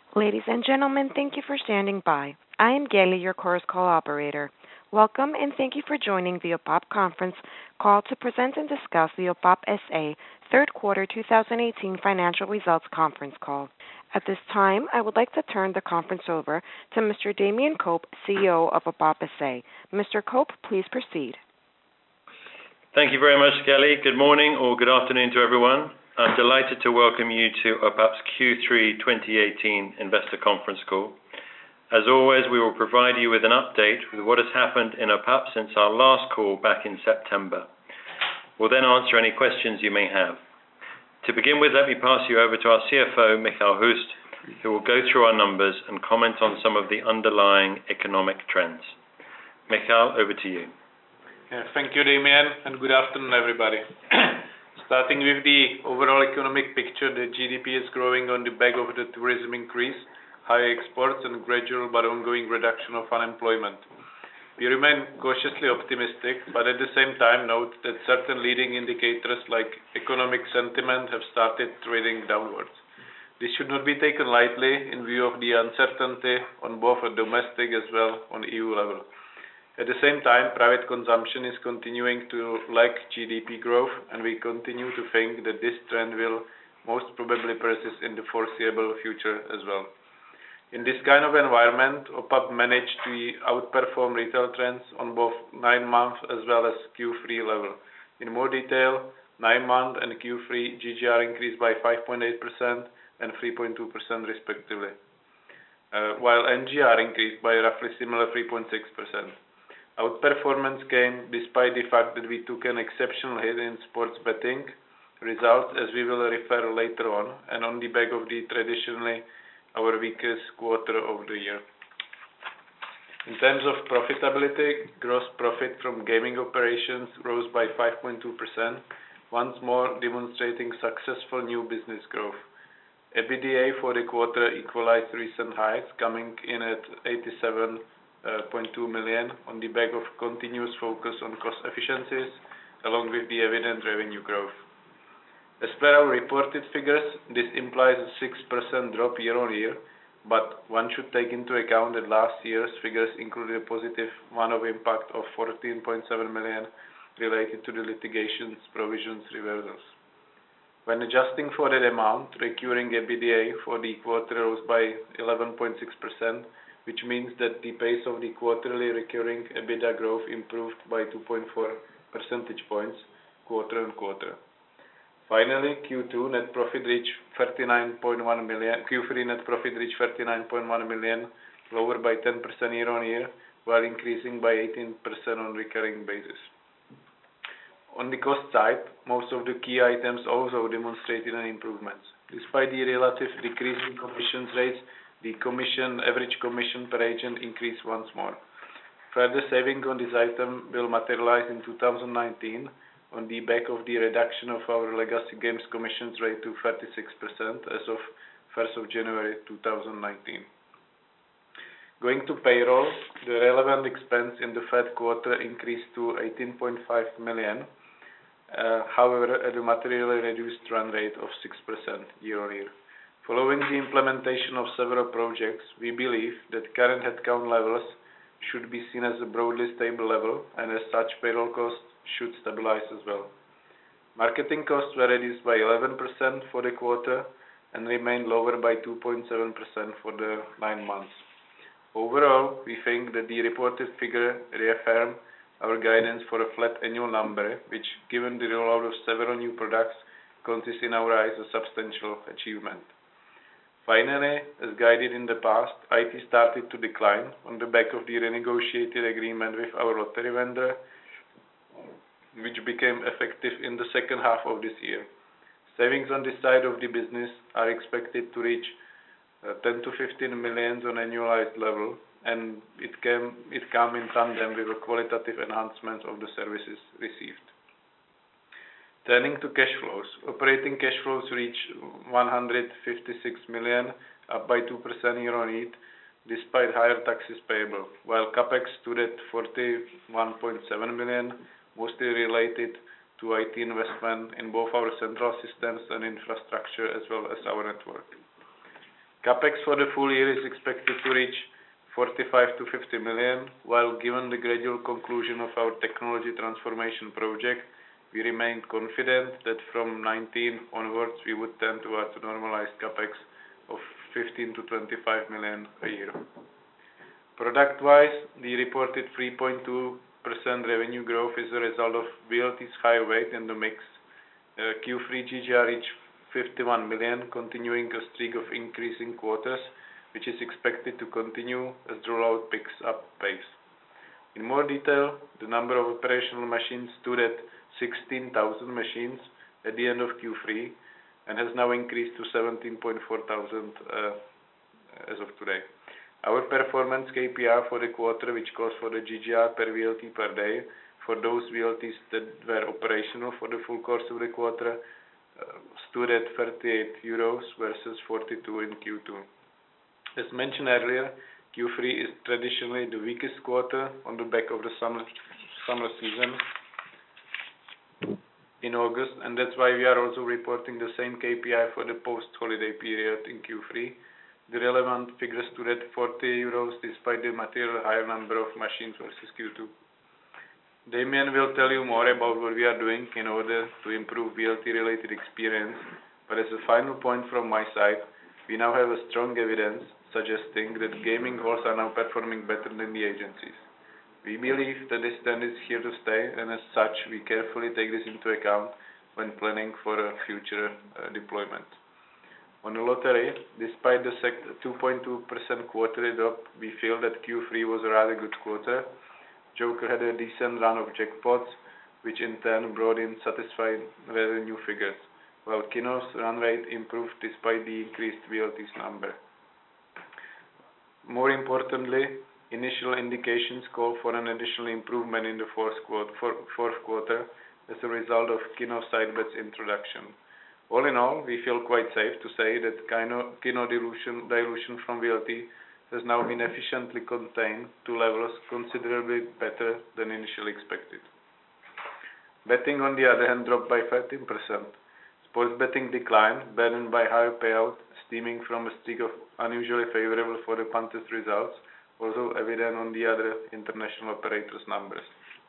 Ladies and gentlemen, thank you for standing by. I am Gelly, your Chorus Call operator. Welcome, and thank you for joining the OPAP conference call to present and discuss the OPAP S.A. third quarter 2018 financial results conference call. At this time, I would like to turn the conference over to Mr. Damien Kope, CEO of OPAP S.A. Mr. Kope, please proceed. Thank you very much, Kelly. Good morning or good afternoon to everyone. I'm delighted to welcome you to OPAP's Q3 2018 investor conference call. As always, we will provide you with an update with what has happened in OPAP since our last call back in September. We'll then answer any questions you may have. To begin with, let me pass you over to our CFO, Michael Hust, who will go through our numbers and comment on some of the underlying economic trends. Michael, over to you. Thank you, Damien, and good afternoon, everybody. Starting with the overall economic picture, the GDP is growing on the back of the tourism increase, high exports, and gradual but ongoing reduction of unemployment. We remain cautiously optimistic, but at the same time note that certain leading indicators like economic sentiment have started trading downwards. This should not be taken lightly in view of the uncertainty on both a domestic as well on EU level. At the same time, private consumption is continuing to lag GDP growth, and we continue to think that this trend will most probably persist in the foreseeable future as well. In this kind of environment, OPAP managed to outperform retail trends on both 9-month as well as Q3 level. In more detail, 9-month and Q3 GGR increased by 5.8% and 3.2% respectively, while NGR increased by roughly similar 3.6%. Outperformance came despite the fact that we took an exceptional hit in sports betting results, as we will refer later on, and on the back of the traditionally our weakest quarter of the year. In terms of profitability, gross profit from gaming operations rose by 5.2%, once more demonstrating successful new business growth. EBITDA for the quarter equalized recent highs, coming in at 87.2 million on the back of continuous focus on cost efficiencies along with the evident revenue growth. As per our reported figures, this implies a 6% drop year on year, but one should take into account that last year's figures included a positive one-off impact of 14.7 million related to the litigation's provisions reversals. When adjusting for that amount, recurring EBITDA for the quarter rose by 11.6%, which means that the pace of the quarterly recurring EBITDA growth improved by 2.4 percentage points quarter on quarter. Finally, Q3 net profit reached 39.1 million, lower by 10% year on year, while increasing by 18% on recurring basis. On the cost side, most of the key items also demonstrated an improvement. Despite the relative decrease in commissions rates, the average commission per agent increased once more. Further saving on this item will materialize in 2019 on the back of the reduction of our legacy games commissions rate to 36% as of 1st of January 2019. Going to payroll, the relevant expense in the third quarter increased to 18.5 million, however at a materially reduced run rate of 6% year on year. Following the implementation of several projects, we believe that current headcount levels should be seen as a broadly stable level, and as such payroll costs should stabilize as well. Marketing costs were reduced by 11% for the quarter and remained lower by 2.7% for the 9 months. Overall, we think that the reported figure reaffirmed our guidance for a flat annual number, which, given the rollout of several new products, consists in our eyes a substantial achievement. Finally, as guided in the past, IT started to decline on the back of the renegotiated agreement with our lottery vendor, which became effective in the second half of this year. Savings on this side of the business are expected to reach 10 to 15 million on annualized level, and it come in tandem with a qualitative enhancement of the services received. Turning to cash flows, operating cash flows reached 156 million, up by 2% year on year, despite higher taxes payable, while CapEx stood at 41.7 million, mostly related to IT investment in both our central systems and infrastructure as well as our network. CapEx for the full year is expected to reach 45 to 50 million, while given the gradual conclusion of our technology transformation project, we remain confident that from 19 onwards we would tend towards a normalized CapEx of 15 to 25 million a year. Product-wise, the reported 3.2% revenue growth is a result of VLT's high weight in the mix. Q3 GGR reached 51 million, continuing a streak of increasing quarters, which is expected to continue as the rollout picks up pace. In more detail, the number of operational machines stood at 16,000 machines at the end of Q3 and has now increased to 17,400 as of today. Our performance KPI for the quarter, which calls for the GGR per VLT per day, for those VLTs that were operational for the full course of the quarter, stood at 38 euros versus 42 in Q2. As mentioned earlier, Q3 is traditionally the weakest quarter on the back of the summer season in August, and that's why we are also reporting the same KPI for the post-holiday period in Q3. The relevant figures stood at 40 euros despite the material higher number of machines versus Q2. Damien will tell you more about what we are doing in order to improve VLT-related experience, but as a final point from my side, we now have a strong evidence suggesting that gaming halls are now performing better than the agencies. We believe that this trend is here to stay, and as such, we carefully take this into account when planning for a future deployment. On the lottery, despite the 2.2% quarterly drop, we feel that Q3 was a rather good quarter. Joker had a decent run of jackpots, which in turn brought in satisfying revenue figures, while Kino's run rate improved despite the increased VLT's number. More importantly, initial indications call for an additional improvement in the fourth quarter as a result of Kino side bets introduction. All in all, we feel quite safe to say that Kino dilution from VLT has now been efficiently contained to levels considerably better than initially expected. Betting, on the other hand, dropped by 13%. Sports betting declined, burdened by higher payout stemming from a streak of unusually favorable for the punters results, also evident on the other international operators' numbers.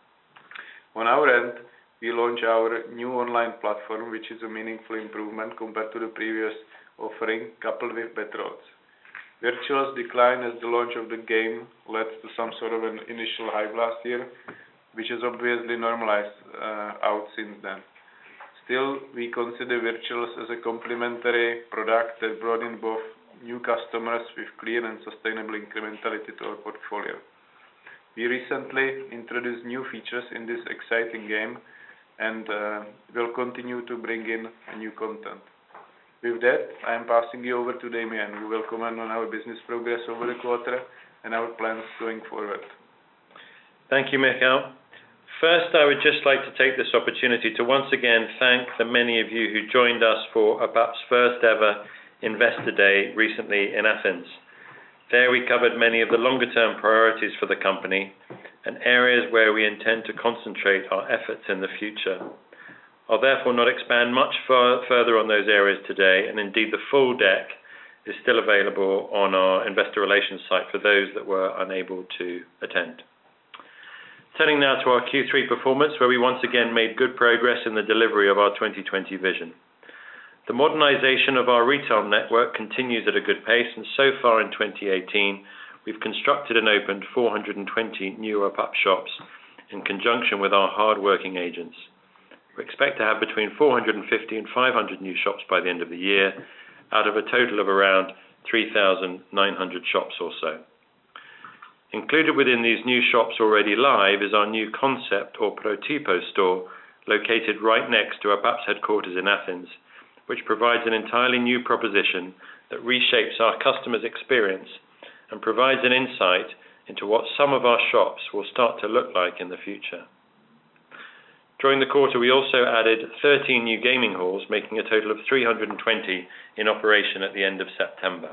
On our end, we launched our new online platform, which is a meaningful improvement compared to the previous offering, coupled with better odds. Virtuals decline as the launch of the game led to some sort of an initial hype last year, which has obviously normalized out since then. Still, we consider virtuals as a complementary product that brought in both new customers with clear and sustainable incrementality to our portfolio. We recently introduced new features in this exciting game and will continue to bring in new content. With that, I am passing you over to Damien, who will comment on our business progress over the quarter and our plans going forward. Thank you, Michal. First, I would just like to take this opportunity to once again thank the many of you who joined us for OPAP's first ever Investor Day recently in Athens. There we covered many of the longer-term priorities for the company and areas where we intend to concentrate our efforts in the future. I'll therefore not expand much further on those areas today, and indeed the full deck is still available on our investor relations site for those that were unable to attend. Turning now to our Q3 performance, where we once again made good progress in the delivery of our 2020 vision. The modernization of our retail network continues at a good pace, and so far in 2018, we've constructed and opened 420 new OPAP shops in conjunction with our hard-working agents. We expect to have between 450 and 500 new shops by the end of the year, out of a total of around 3,900 shops or so. Included within these new shops already live is our new concept or prototypo store located right next to OPAP's headquarters in Athens, which provides an entirely new proposition that reshapes our customers' experience and provides an insight into what some of our shops will start to look like in the future. During the quarter, we also added 13 new gaming halls, making a total of 320 in operation at the end of September.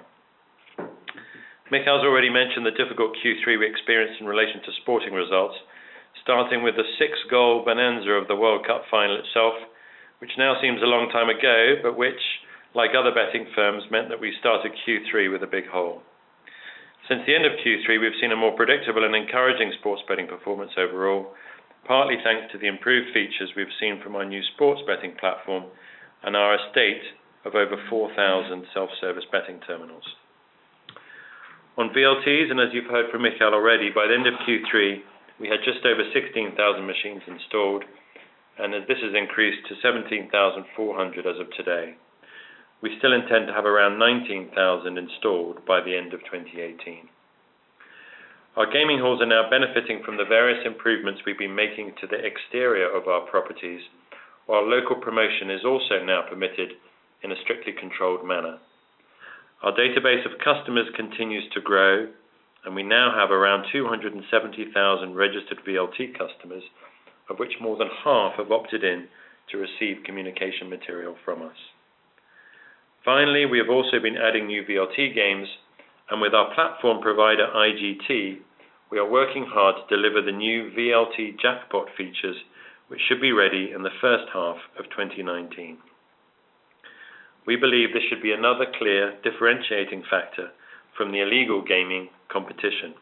Michal's already mentioned the difficult Q3 we experienced in relation to sporting results, starting with the 6-goal bonanza of the World Cup final itself, which now seems a long time ago, but which, like other betting firms, meant that we started Q3 with a big hole. Since the end of Q3, we've seen a more predictable and encouraging sports betting performance overall, partly thanks to the improved features we've seen from our new sports betting platform and our estate of over 4,000 self-service betting terminals. On VLTs, and as you've heard from Michael already, by the end of Q3, we had just over 16,000 machines installed, and this has increased to 17,400 as of today. We still intend to have around 19,000 installed by the end of 2018. Our gaming halls are now benefiting from the various improvements we've been making to the exterior of our properties, while local promotion is also now permitted in a strictly controlled manner. Our database of customers continues to grow, and we now have around 270,000 registered VLT customers, of which more than half have opted in to receive communication material from us. Finally, we have also been adding new VLT games, and with our platform provider IGT, we are working hard to deliver the new VLT jackpot features, which should be ready in the first half of 2019. We believe this should be another clear differentiating factor from the illegal gaming competition.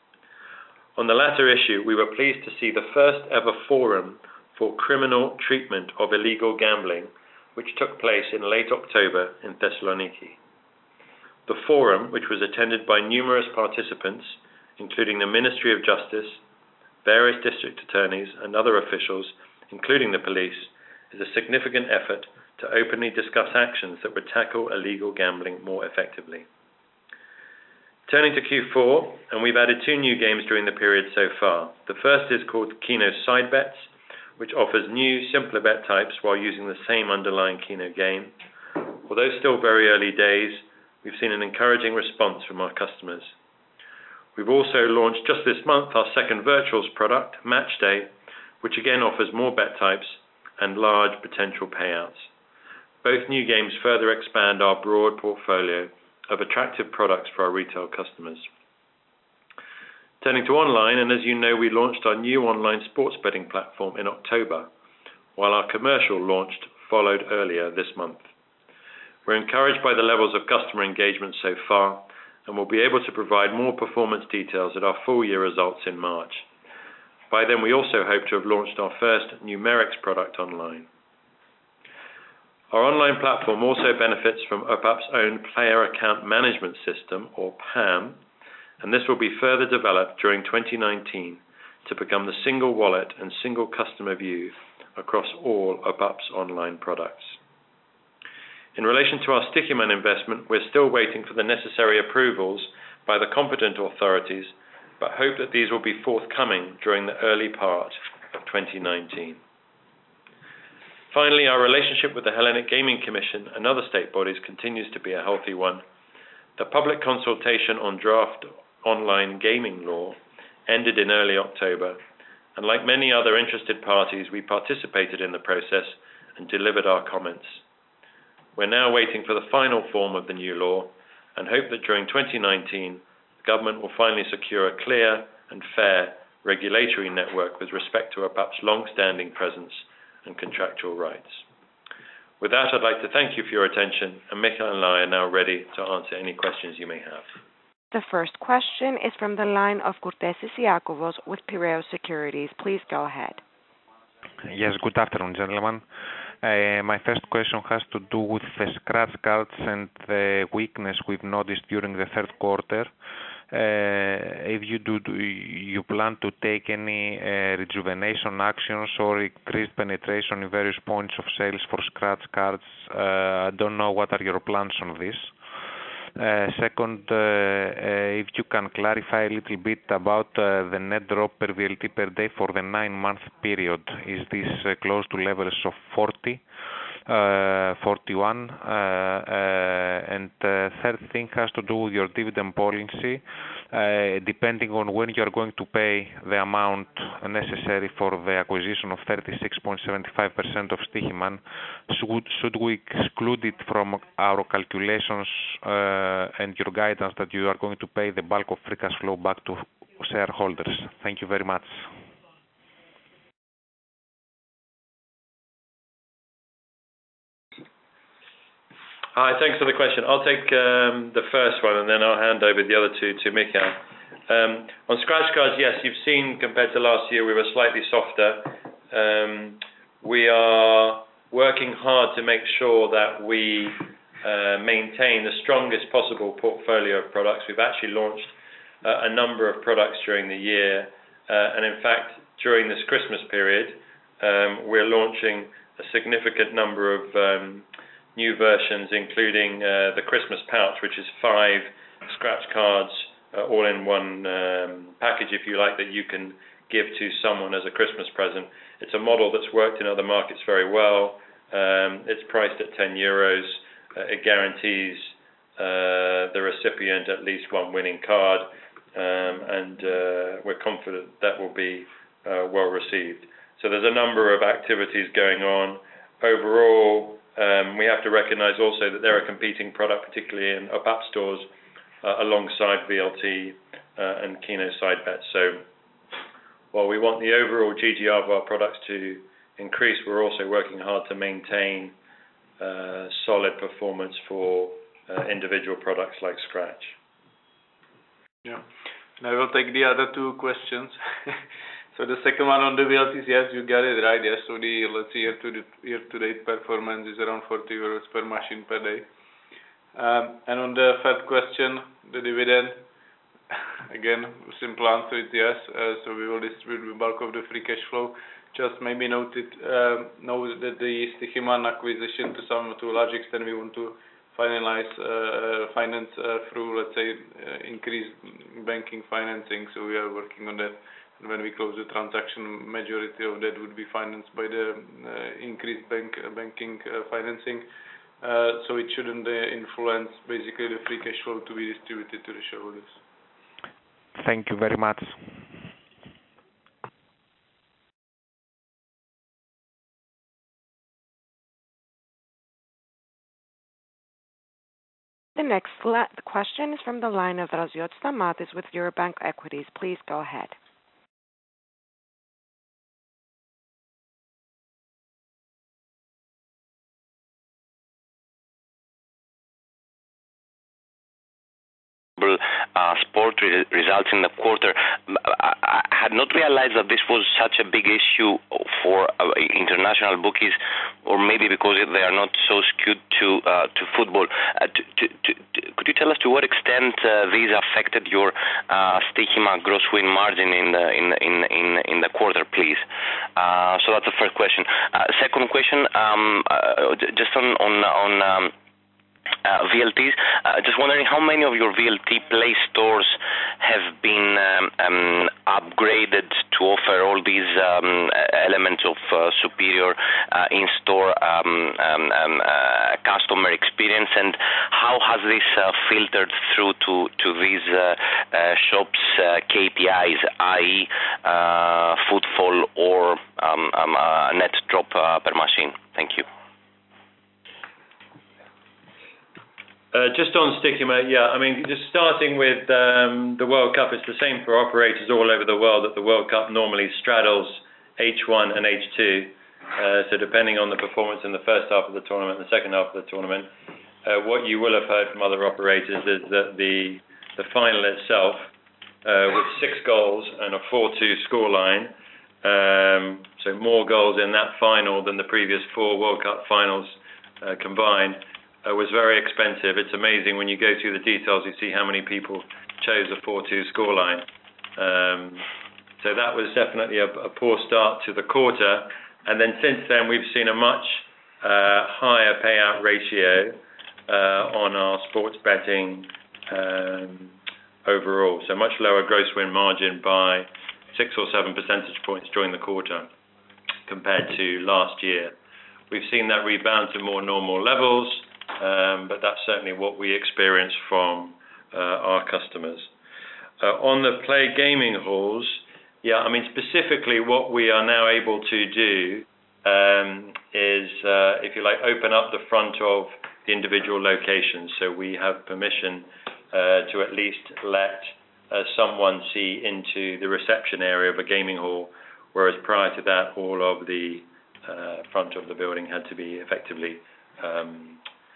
On the latter issue, we were pleased to see the first ever forum for criminal treatment of illegal gambling, which took place in late October in Thessaloniki. The forum, which was attended by numerous participants, including the Ministry of Justice, various district attorneys and other officials, including the police, is a significant effort to openly discuss actions that would tackle illegal gambling more effectively. Turning to Q4, and we've added 2 new games during the period so far. The first is called Keno Side Bets, which offers new, simpler bet types while using the same underlying Keno game. Although still very early days, we've seen an encouraging response from our customers. We've also launched just this month our second virtuals product, Matchday, which again offers more bet types and large potential payouts. Both new games further expand our broad portfolio of attractive products for our retail customers. Turning to online, and as you know, we launched our new online sports betting platform in October, while our commercial launch followed earlier this month. We're encouraged by the levels of customer engagement so far, and will be able to provide more performance details at our full year results in March. By then, we also hope to have launched our first numerics product online. Our online platform also benefits from OPAP's own Player Account Management System, or PAM, and this will be further developed during 2019 to become the single wallet and single customer view across all OPAP's online products. In relation to our Stichiman investment, we're still waiting for the necessary approvals by the competent authorities, but hope that these will be forthcoming during the early part of 2019. Finally, our relationship with the Hellenic Gaming Commission and other state bodies continues to be a healthy one. The public consultation on draft online gaming law ended in early October, and like many other interested parties, we participated in the process and delivered our comments. We're now waiting for the final form of the new law and hope that during 2019, the government will finally secure a clear and fair regulatory network with respect to OPAP's long-standing presence and contractual rights. With that, I'd like to thank you for your attention, and Michael and I are now ready to answer any questions you may have. The first question is from the line of Kourtesis Iakovos with Piraeus Securities. Please go ahead. Yes, good afternoon, gentlemen. My first question has to do with the scratch cards and the weakness we've noticed during the third quarter. If you plan to take any rejuvenation actions or increased penetration in various points of sales for scratch cards, I don't know what are your plans on this. Second, if you can clarify a little bit about the net drop per VLT per day for the 9-month period. Is this close to levels of 40, 41? And third thing has to do with your dividend policy. Depending on when you are going to pay the amount necessary for the acquisition of 36.75% of Stichiman, should we exclude it from our calculations and your guidance that you are going to pay the bulk of free cash flow back to shareholders? Thank you very much. Hi, thanks for the question. I'll take the first one, and then I'll hand over the other two to Michael. On scratch cards, yes, you've seen compared to last year, we were slightly softer. We are working hard to make sure that we maintain the strongest possible portfolio of products. We've actually launched a number of products during the year, and in fact, during this Christmas period, we're launching a significant number of new versions, including the Christmas pouch, which is 5 scratch cards all in one package, if you like, that you can give to someone as a Christmas present. It's a model that's worked in other markets very well. It's priced at €10. It guarantees the recipient at least one winning card, and we're confident that will be well received. So there's a number of activities going on. Overall, we have to recognize also that there are competing products, particularly in up stores, alongside VLT and Keno side bets. So while we want the overall GGR of our products to increase, we're also working hard to maintain solid performance for individual products like Scratch. Yeah, and I will take the other two questions. So the second one on the VLTs, yes, you got it right. Yes, so the let's see year-to-date performance is around €40 per machine per day. And on the third question, the dividend, again, simple answer is yes. So we will distribute the bulk of the free cash flow. Just maybe note that the Stoiximan acquisition to a large extent we want to finance through, let's say, increased banking financing. So we are working on that. And when we close the transaction, majority of that would be financed by the increased banking financing. So it shouldn't influence basically the free cash flow to be distributed to the shareholders. Thank you very much. The next question is from the line of Stamatis Draziotis with Eurobank Equities. Please go ahead. Sport results in the quarter. I had not realized that this was such a big issue for international bookies, or maybe because they are not so skewed to football. Could you tell us to what extent these affected your Stoiximan gross win margin in the quarter, please? So that's the first question. Second question, just on VLTs, just wondering how many of your VLT Play stores have been upgraded to offer all these elements of superior in-store customer experience, and how has this filtered through to these shops' KPIs, i.e. footfall or net drop per machine? Thank you. Just on Stoiximan, yeah, I mean, just starting with the World Cup, it's the same for operators all over the world, that the World Cup normally straddles H1 and H2. So depending on the performance in the first half of the tournament and the second half of the tournament, what you will have heard from other operators is that the final itself, with 6 goals and a 4-2 scoreline, so more goals in that final than the previous 4 World Cup finals combined, was very expensive. It's amazing when you go through the details, you see how many people chose a 4-2 scoreline. So that was definitely a poor start to the quarter. And then since then, we've seen a much higher payout ratio on our sports betting overall. So much lower gross win margin by 6 or 7 percentage points during the quarter compared to last year. We've seen that rebound to more normal levels, but that's certainly what we experience from our customers. On the Play gaming halls, yeah, I mean, specifically what we are now able to do is, if you like, open up the front of the individual locations. So we have permission to at least let someone see into the reception area of a gaming hall, whereas prior to that, all of the front of the building had to be effectively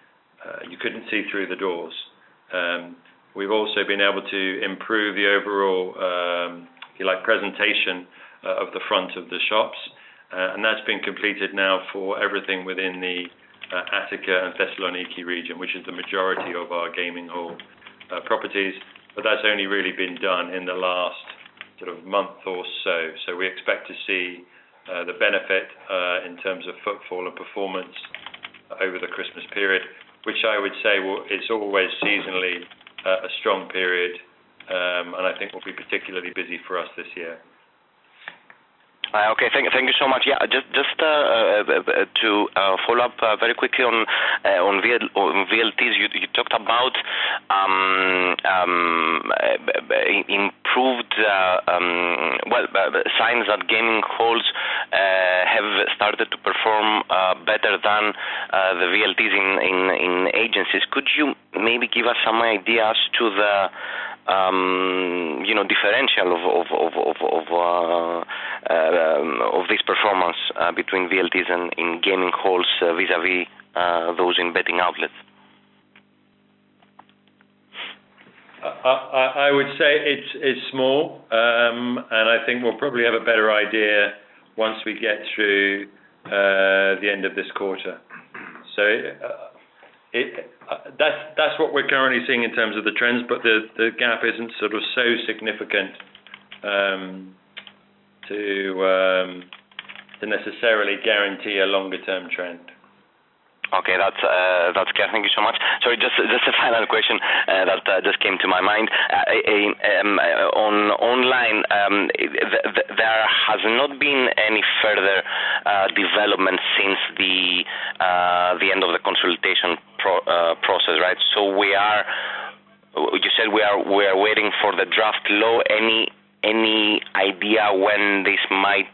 you couldn't see through the doors. We've also been able to improve the overall, if you like, presentation of the front of the shops, and that's been completed now for everything within the Attica and Thessaloniki region, which is the majority of our gaming hall properties, but that's only really been done in the last sort of month or so. So we expect to see the benefit in terms of footfall and performance over the Christmas period, which I would say it's always seasonally a strong period, and I think will be particularly busy for us this year. Okay, thank you so much. Yeah, just to follow up very quickly on VLTs, you talked about improved signs that gaming halls have started to perform better than the VLTs in agencies. Could you maybe give us some idea as to the differential of this performance between VLTs and in gaming halls vis-a-vis those in betting outlets? I would say it's small, and I think we'll probably have a better idea once we get through the end of this quarter. So that's what we're currently seeing in terms of the trends, but the gap isn't sort of so significant to necessarily guarantee a longer term trend. Okay, that's clear. Thank you so much. Sorry, just a final question that just came to my mind. On online, there has not been any further development since the end of the consultation process, right? So you said we are waiting for the draft law. Any idea when this might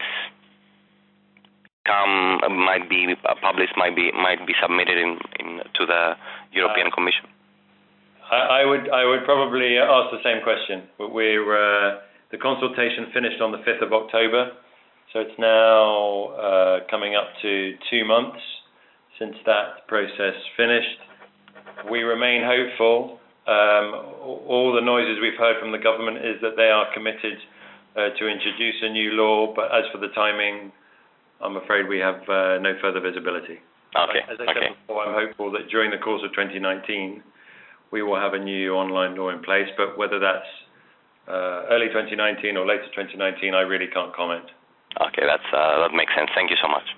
be published, might be submitted to the European Commission? I would probably ask the same question. The consultation finished on the 5th of October, so it's now coming up to 2 months since that process finished. We remain hopeful. All the noises we've heard from the government is that they are committed to introduce a new law, but as for the timing, I'm afraid we have no further visibility. Okay. As I said before, I'm hopeful that during the course of 2019, we will have a new online law in place, but whether that's early 2019 or later 2019, I really can't comment. Okay, that makes sense. Thank you so much.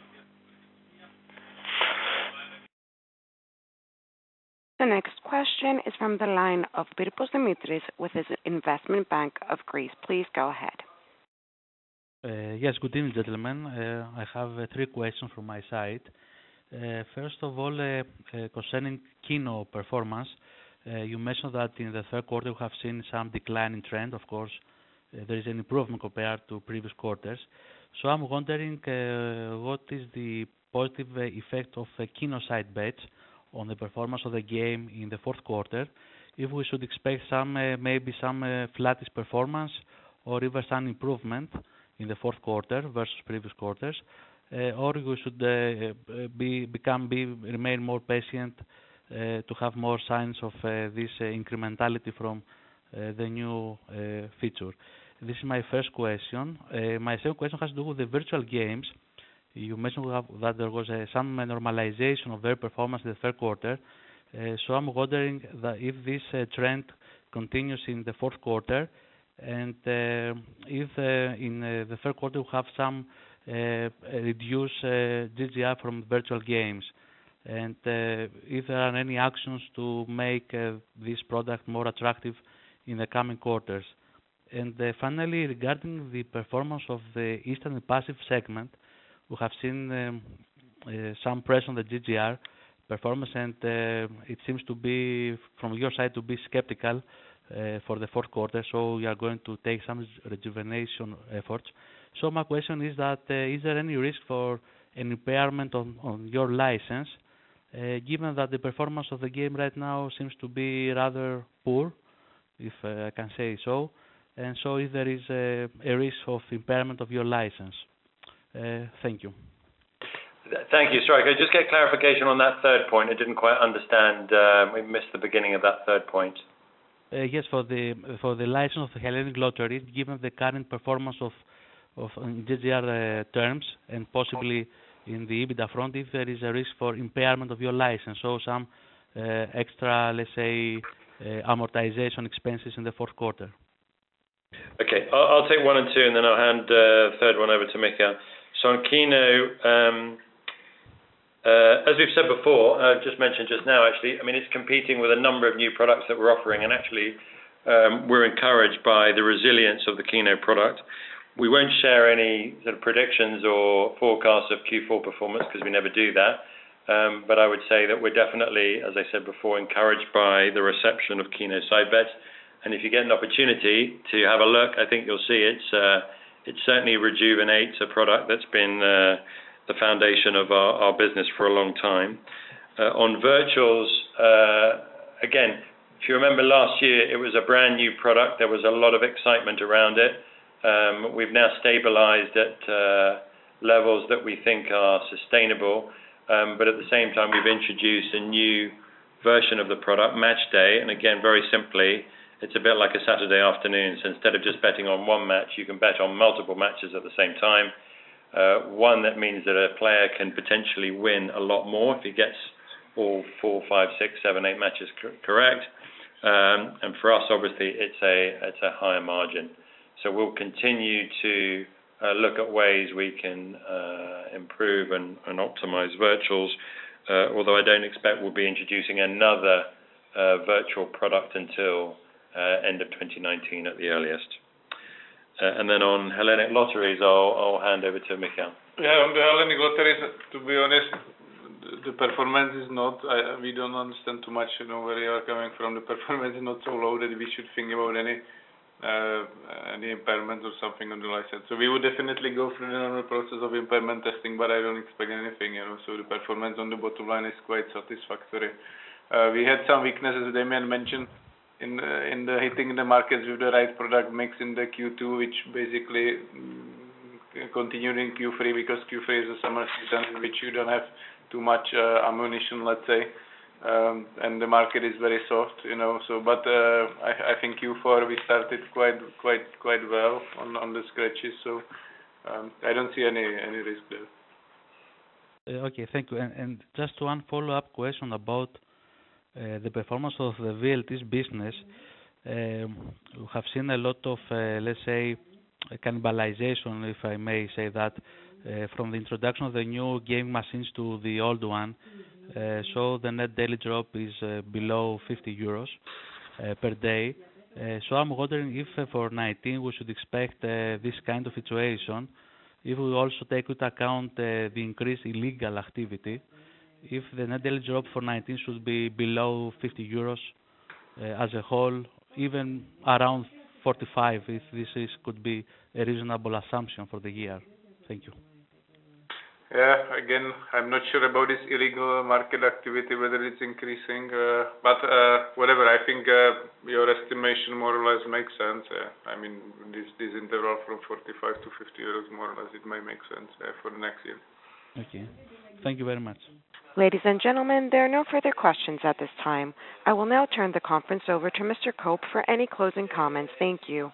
The next question is from the line of Pyrrhos Dimitris with his Investment Bank of Greece. Please go ahead. Yes, good evening, gentlemen. I have 3 questions from my side. First of all, concerning Kino performance, you mentioned that in the third quarter we have seen some decline in trend. Of course, there is an improvement compared to previous quarters. So I'm wondering what is the positive effect of Kino side bets on the performance of the game in the fourth quarter, if we should expect maybe some flattish performance or even some improvement in the fourth quarter versus previous quarters, or we should remain more patient to have more signs of this incrementality from the new feature. This is my first question. My second question has to do with the virtual games. You mentioned that there was some normalization of their performance in the third quarter. So I'm wondering that if this trend continues in the fourth quarter, and if in the third quarter we have some reduced GGR from virtual games, and if there are any actions to make this product more attractive in the coming quarters. And finally, regarding the performance of the instant and passive segment, we have seen some pressure on the GGR performance, and it seems to be, from your side, to be skeptical for the fourth quarter, so we are going to take some rejuvenation efforts. So my question is that, is there any risk for an impairment on your license, given that the performance of the game right now seems to be rather poor, if I can say so, and so if there is a risk of impairment of your license? Thank you. Thank you. Sorry, could I just get clarification on that third point? I didn't quite understand. We missed the beginning of that third point. Yes, for the license of the Hellenic Lottery, given the current performance of GGR terms and possibly in the EBITDA front, if there is a risk for impairment of your license, so some extra, let's say, amortization expenses in the fourth quarter. Okay, I'll take 1 and 2, and then I'll hand the third one over to Michael. So on Keno, as we've said before, just mentioned just now, actually, I mean, it's competing with a number of new products that we're offering, and actually, we're encouraged by the resilience of the Keno product. We won't share any sort of predictions or forecasts of Q4 performance because we never do that. But I would say that we're definitely, as I said before, encouraged by the reception of Keno side bets. And if you get an opportunity to have a look, I think you'll see it certainly rejuvenates a product that's been the foundation of our business for a long time. On virtuals, again, if you remember last year, it was a brand new product. There was a lot of excitement around it. We've now stabilized at levels that we think are sustainable, but at the same time, we've introduced a new version of the product, Match Day, and again, very simply, it's a bit like a Saturday afternoon. So instead of just betting on one match, you can bet on multiple matches at the same time. One that means that a player can potentially win a lot more if he gets all 4, 5, 6, 7, 8 matches correct. And for us, obviously, it's a higher margin. So we'll continue to look at ways we can improve and optimize virtuals, although I don't expect we'll be introducing another virtual product until end of 2019 at the earliest. And then on Hellenic Lotteries, I'll hand over to Michael. Yeah, on the Hellenic Lotteries, to be honest, the performance is not, we don't understand too much, where you are coming from. The performance is not so low that we should think about any impairment or something on the license. So we would definitely go through the normal process of impairment testing, but I don't expect anything, So the performance on the bottom line is quite satisfactory. We had some weaknesses, as Damian mentioned, in the hitting the markets with the right product mix in the Q2, which basically continued in Q3 because Q3 is a summer season in which you don't have too much ammunition, let's say. And the market is very soft, So, but I think Q4 we started quite well on the scratches, so I don't see any risk there. Okay, thank you. And just one follow-up question about the performance of the VLT's business. We have seen a lot of, let's say, cannibalization, if I may say that, from the introduction of the new game machines to the old one. So the net daily drop is below 50 euros per day. So I'm wondering if for 19 we should expect this kind of situation, if we also take into account the increased illegal activity, if the net daily drop for 19 should be below 50 euros as a whole, even around 45, if this could be a reasonable assumption for the year. Thank you. Yeah, again, I'm not sure about this illegal market activity, whether it's increasing, but whatever, I think your estimation more or less makes sense. I mean, this interval from 45 to 50 euros, more or less, it may make sense for the next year. Okay, thank you very much. Ladies and gentlemen, there are no further questions at this time. I will now turn the conference over to Mr. Koop for any closing comments. Thank you.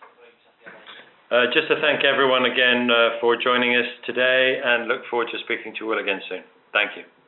Just to thank everyone again for joining us today and look forward to speaking to you all again soon. Thank you.